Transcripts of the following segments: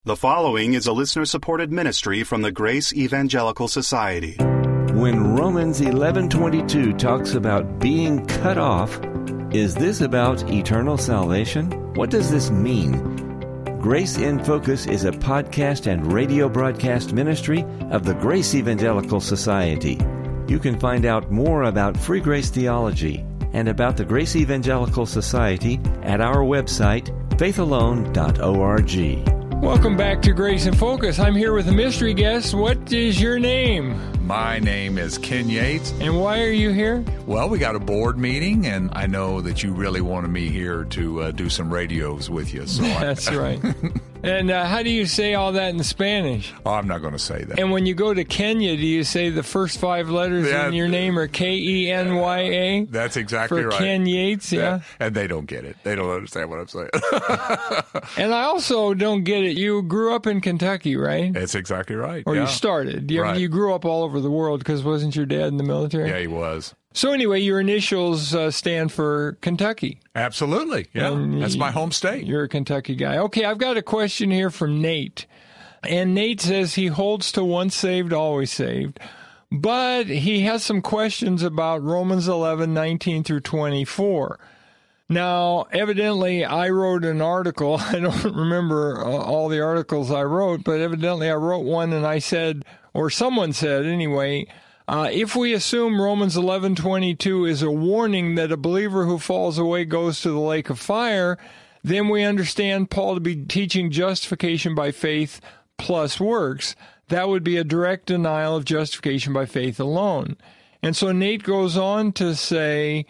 The following is a listener-supported ministry from the Grace Evangelical Society. When Romans 11:22 talks about being cut off, is this about eternal salvation? What does this mean? Grace in Focus is a podcast and radio broadcast ministry of the Grace Evangelical Society. You can find out more about free grace theology and about the Grace Evangelical Society at our website, faithalone.org. Welcome back to Grace in Focus. I'm here with a mystery guest. What is your name? My name is Ken Yates. And why are you here? Well, we got a board meeting, and I know that you really wanted me here to do some radios with you. So That's right. And how do you say all that in Spanish? Oh, I'm not going to say that. And when you go to Kenya, do you say the first five letters in your name are Kenya? That's exactly right. For Ken Yates, yeah. And they don't get it. They don't understand what I'm saying. And I also don't get it. You grew up in Kentucky, right? That's exactly right. Or you started. Right. You grew up all over the world because wasn't your dad in the military? Yeah, he was. So anyway, your initials stand for Kentucky. Absolutely. Yeah, that's my home state. You're a Kentucky guy. Okay, I've got a question here from Nate. And Nate says he holds to once saved, always saved. But he has some questions about Romans 11:19 through 24. Now, evidently, I wrote an article. I don't remember all the articles I wrote, but evidently I wrote one and I said, or someone said anyway, if we assume Romans 11:22 is a warning that a believer who falls away goes to the lake of fire, then we understand Paul to be teaching justification by faith plus works. That would be a direct denial of justification by faith alone. And so Nate goes on to say,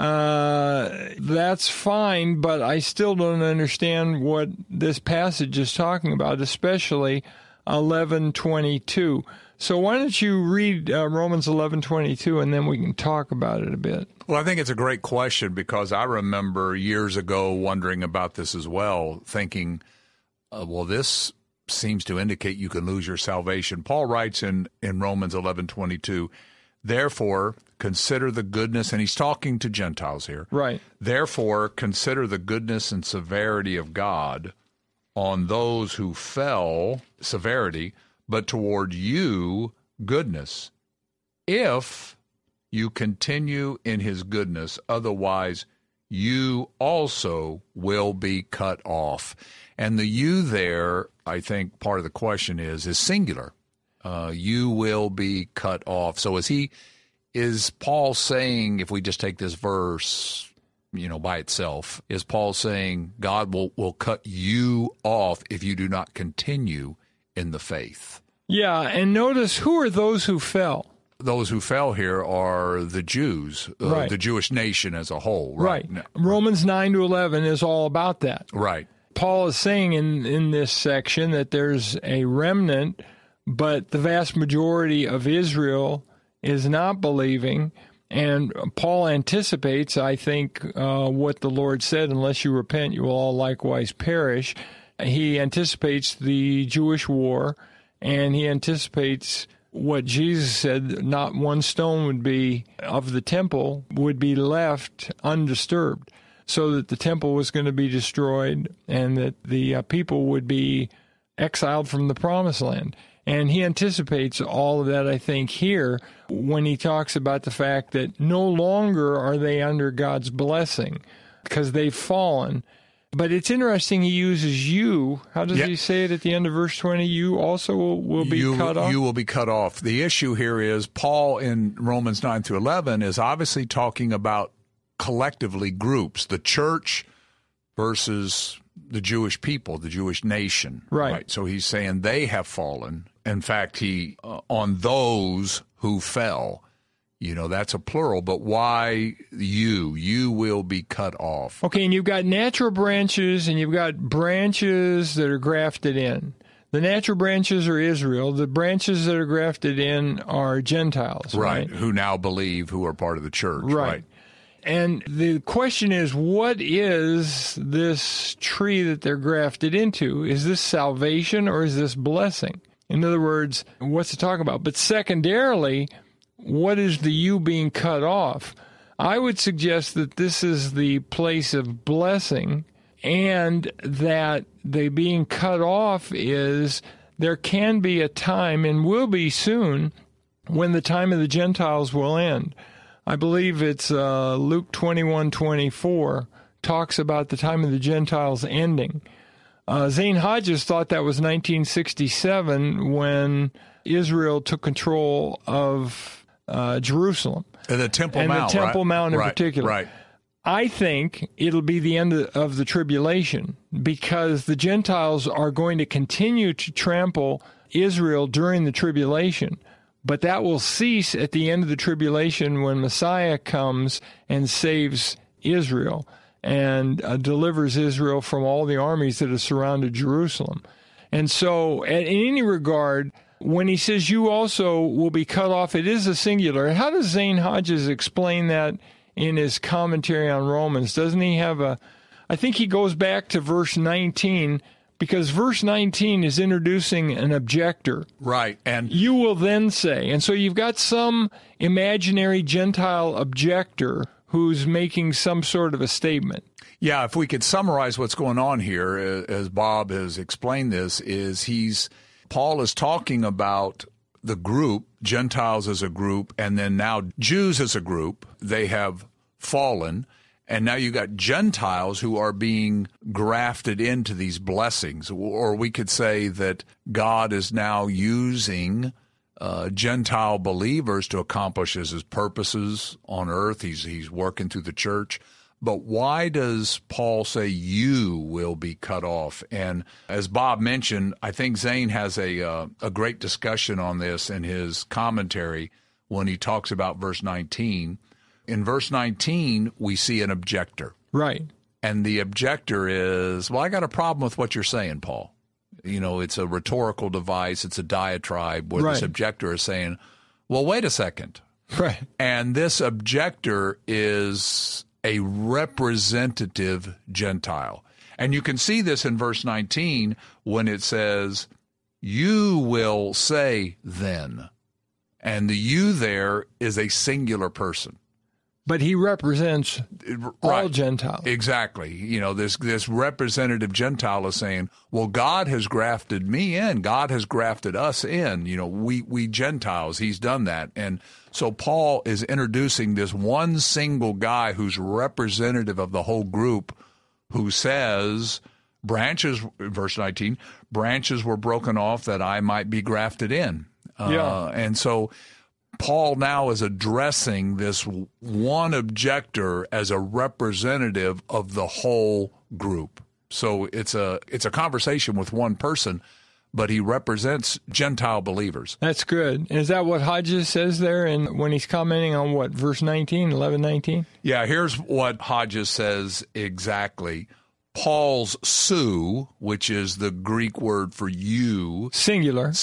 that's fine, but I still don't understand what this passage is talking about, especially 11:22. So why don't you read Romans 11:22, and then we can talk about it a bit. Well, I think it's a great question because I remember years ago wondering about this as well, thinking, well, this seems to indicate you can lose your salvation. Paul writes in Romans 11:22, therefore, consider the goodness, and he's talking to Gentiles here. Right. Therefore, consider the goodness and severity of God on those who fell, severity, but toward you, goodness, if you continue in his goodness, otherwise you also will be cut off. And the you there, I think part of the question is singular. You will be cut off. So is Paul saying, if we just take this verse, by itself, is Paul saying God will cut you off if you do not continue in the faith? Yeah, and notice, who are those who fell? Those who fell here are the Jews, right. The Jewish nation as a whole. Right. Romans 9-11 is all about that. Right. Paul is saying in this section that there's a remnant, but the vast majority of Israel is not believing. And Paul anticipates, I think, what the Lord said, unless you repent, you will all likewise perish. He anticipates the Jewish war, and he anticipates what Jesus said, not one stone would be of the temple would be left undisturbed, so that the temple was going to be destroyed and that the people would be exiled from the promised land. And he anticipates all of that, I think, here when he talks about the fact that no longer are they under God's blessing because they've fallen. But it's interesting he uses you. How does he say it at the end of verse 20? You also will be cut off? You will be cut off. The issue here is Paul in Romans 9-11 is obviously talking about collectively groups, the church versus the Jewish people, the Jewish nation. Right. So he's saying they have fallen. In fact, he on those who fell. That's a plural, but why you will be cut off. Okay, and you've got natural branches, and you've got branches that are grafted in. The natural branches are Israel. The branches that are grafted in are Gentiles. Right. Who now believe, who are part of the church. Right. And the question is, what is this tree that they're grafted into? Is this salvation or is this blessing? In other words, what's it talking about? But secondarily, what is the you being cut off? I would suggest that this is the place of blessing and that the being cut off is there can be a time, and will be soon, when the time of the Gentiles will end. I believe it's Luke 21:24 talks about the time of the Gentiles ending. Zane Hodges thought that was 1967 when Israel took control of Jerusalem. And the Temple Mount, And the Temple Mount in right, particular. Right. I think it'll be the end of the tribulation, because the Gentiles are going to continue to trample Israel during the tribulation. But that will cease at the end of the tribulation when Messiah comes and saves Israel and delivers Israel from all the armies that have surrounded Jerusalem. And so, in any regard, when he says you also will be cut off, it is a singular. How does Zane Hodges explain that in his commentary on Romans? Doesn't he have I think he goes back to verse 19, because verse 19 is introducing an objector. Right. And you will then say. And so you've got some imaginary Gentile objector who's making some sort of a statement. yeah, if we could summarize what's going on here, as Bob has explained this, is Paul is talking about the group, Gentiles as a group, and then now Jews as a group. They have fallen, and now you got Gentiles who are being grafted into these blessings. Or we could say that God is now using Gentile believers to accomplish his purposes on earth. He's working through the church. But why does Paul say you will be cut off? And as Bob mentioned, I think Zane has a great discussion on this in his commentary when he talks about verse 19. In verse 19, we see an objector. Right. And the objector is, well, I got a problem with what you're saying, Paul. You know, it's a rhetorical device. It's a diatribe where this objector is saying, well, wait a second. Right. And this objector is a representative Gentile. And you can see this in verse 19 when it says, you will say then. And the you there is a singular person. But he represents all Gentiles. Exactly. You know, this representative Gentile is saying, well, God has grafted me in. God has grafted us in. You know, we Gentiles, he's done that. And so Paul is introducing this one single guy who's representative of the whole group, who says, branches, verse 19, branches were broken off that I might be grafted in. And so Paul now is addressing this one objector as a representative of the whole group. So it's a conversation with one person, but he represents Gentile believers. That's good. Is that what Hodges says there when he's commenting on what, verse 19, 11:19? Yeah, here's what Hodges says exactly. Paul's su, which is the Greek word for you, singular,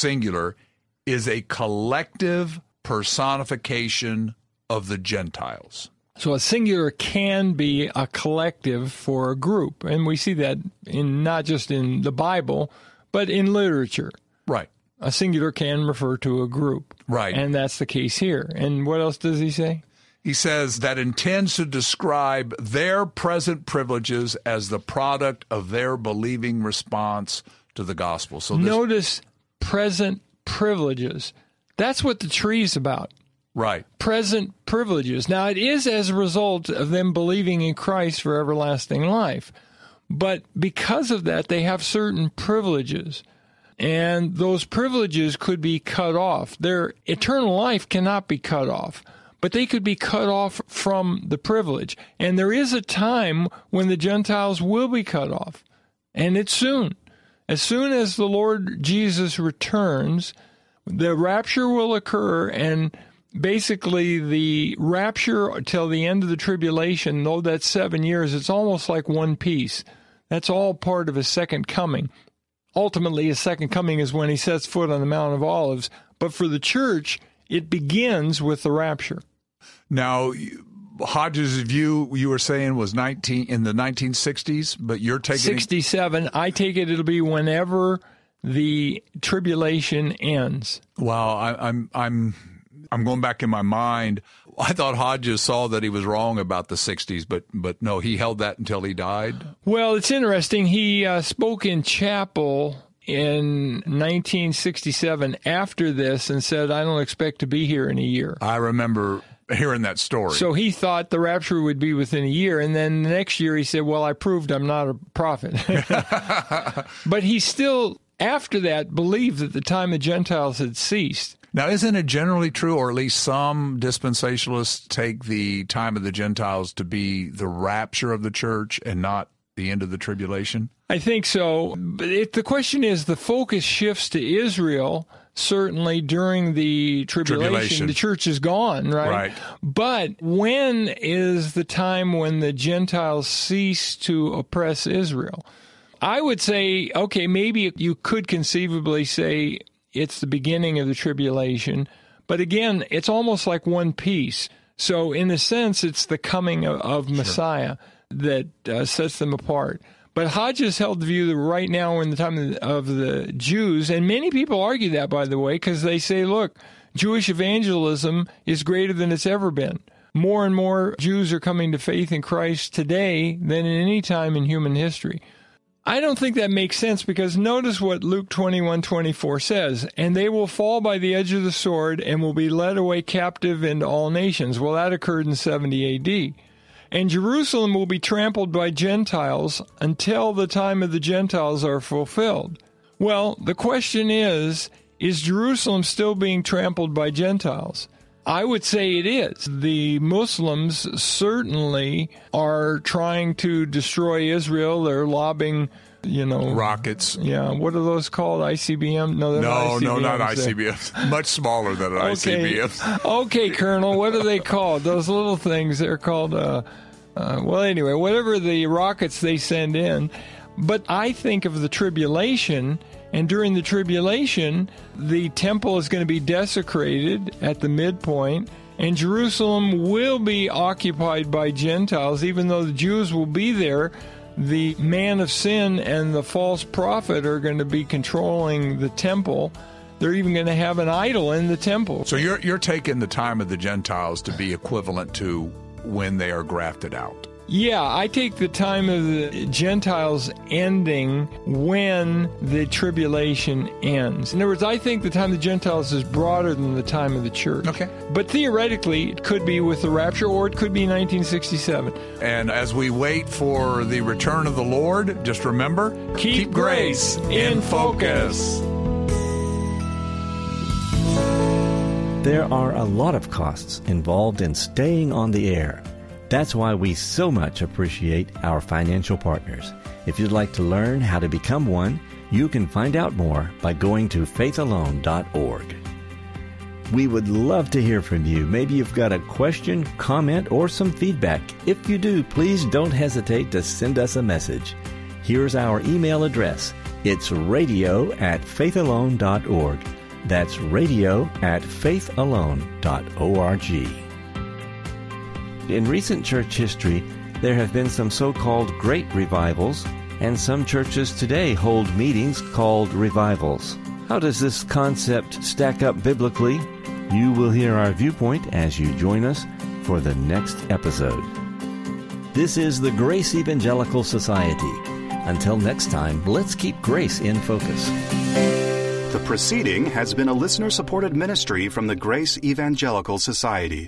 is a collective personification of the Gentiles. So a singular can be a collective for a group, and we see that in not just in the Bible, but in literature. Right. A singular can refer to a group. Right. And that's the case here. And what else does he say? He says that intends to describe their present privileges as the product of their believing response to the gospel. So notice present privileges. That's what the tree's about. Right. Present privileges. Now, it is as a result of them believing in Christ for everlasting life. But because of that, they have certain privileges. And those privileges could be cut off. Their eternal life cannot be cut off. But they could be cut off from the privilege. And there is a time when the Gentiles will be cut off. And it's soon. As soon as the Lord Jesus returns, the rapture will occur, and basically the rapture till the end of the tribulation, though that's 7 years, it's almost like one piece. That's all part of his second coming. Ultimately, his second coming is when he sets foot on the Mount of Olives. But for the church, it begins with the rapture. Now, Hodges' view, you were saying, was in the 1960s, but you're taking 67. I take it'll be whenever the tribulation ends. Well, I'm I'm going back in my mind. I thought Hodges saw that he was wrong about the 60s, but no, he held that until he died. Well, it's interesting. He spoke in chapel in 1967 after this and said, I don't expect to be here in a year. I remember hearing that story. So he thought the rapture would be within a year. And then the next year he said, well, I proved I'm not a prophet. But he still, after that, believed that the time of Gentiles had ceased. Now, isn't it generally true, or at least some dispensationalists take the time of the Gentiles to be the rapture of the church and not the end of the tribulation? I think so. But the question is, the focus shifts to Israel. Certainly during the tribulation, the church is gone, right? But when is the time when the Gentiles cease to oppress Israel? I would say, okay, maybe you could conceivably say it's the beginning of the tribulation. But again, it's almost like one piece. So in a sense, it's the coming of Messiah that sets them apart. But Hodges held the view that right now we're in the time of the Jews, and many people argue that, by the way, because they say, look, Jewish evangelism is greater than it's ever been. More and more Jews are coming to faith in Christ today than in any time in human history. I don't think that makes sense, because notice what Luke 21:24 says, and they will fall by the edge of the sword and will be led away captive into all nations. Well, that occurred in 70 A.D., and Jerusalem will be trampled by Gentiles until the time of the Gentiles are fulfilled. Well, the question is Jerusalem still being trampled by Gentiles? I would say it is. The Muslims certainly are trying to destroy Israel. They're lobbing, rockets. Yeah, what are those called? ICBM? No, not ICBMs. Much smaller than an ICBM. Okay, Colonel, what are they called? Those little things, they're called, well, anyway, whatever the rockets they send in. But I think of the tribulation, and during the tribulation, the temple is going to be desecrated at the midpoint, and Jerusalem will be occupied by Gentiles, even though the Jews will be there. The man of sin and the false prophet are going to be controlling the temple. They're even going to have an idol in the temple. So you're taking the time of the Gentiles to be equivalent to when they are grafted out. Yeah, I take the time of the Gentiles ending when the tribulation ends. In other words, I think the time of the Gentiles is broader than the time of the church. Okay. But theoretically, it could be with the rapture, or it could be 1967. And as we wait for the return of the Lord, just remember, keep grace in focus. There are a lot of costs involved in staying on the air. That's why we so much appreciate our financial partners. If you'd like to learn how to become one, you can find out more by going to faithalone.org. We would love to hear from you. Maybe you've got a question, comment, or some feedback. If you do, please don't hesitate to send us a message. Here's our email address. It's radio@faithalone.org. That's radio@faithalone.org. In recent church history, there have been some so-called great revivals, and some churches today hold meetings called revivals. How does this concept stack up biblically? You will hear our viewpoint as you join us for the next episode. This is the Grace Evangelical Society. Until next time, let's keep grace in focus. The proceeding has been a listener-supported ministry from the Grace Evangelical Society.